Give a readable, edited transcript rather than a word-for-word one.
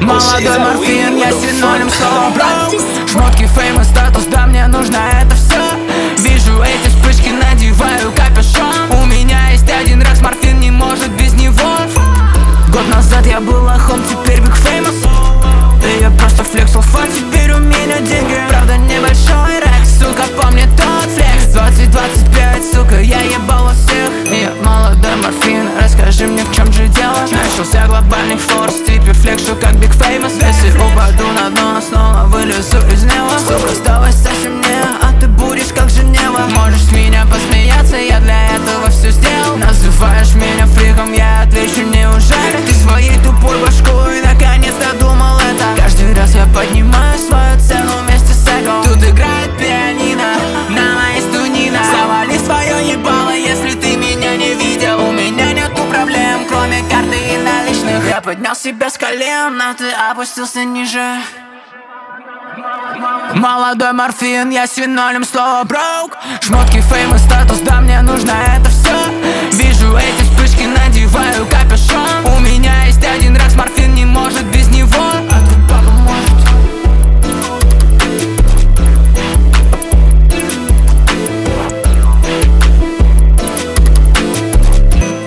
Молодой морфин, я синоним слова брок. Шмотки, фейм и статус, да мне нужно это все. Вижу эти вспышки, надеваю капюшон. У меня есть один рекс, морфин не может без него. Год назад я был лохом, теперь big famous. И я просто флексил фан, теперь у меня деньги. Правда небольшой рекс, сука, помни тот флекс. 20-25, сука, я ебал у всех. Я молодой морфин, расскажи мне, в чем же дело. Начался глобальный форс, теперь флекшу как big famous. Если упаду на дно, снова вылезу из него. Сука, осталось совсем не, а ты будешь как Женева. Можешь с меня посмеяться, я для этого все сделал. Называешь меня фриком, я отвечу, неужели ты своей тупой башкой наконец-то думал это? Каждый раз я поднимаю свою цену вместе с эго. Тут играет пианино, на моей стунина. Завали свое ебало, если ты меня не видел. У меня нету проблем, кроме карты и наличных. Я поднял себя с колен, а ты опустился ниже. Молодой морфин, я синоним слова брок. Шмотки, фейм и статус, да мне нужно это все. Вижу эти вспышки, надеваю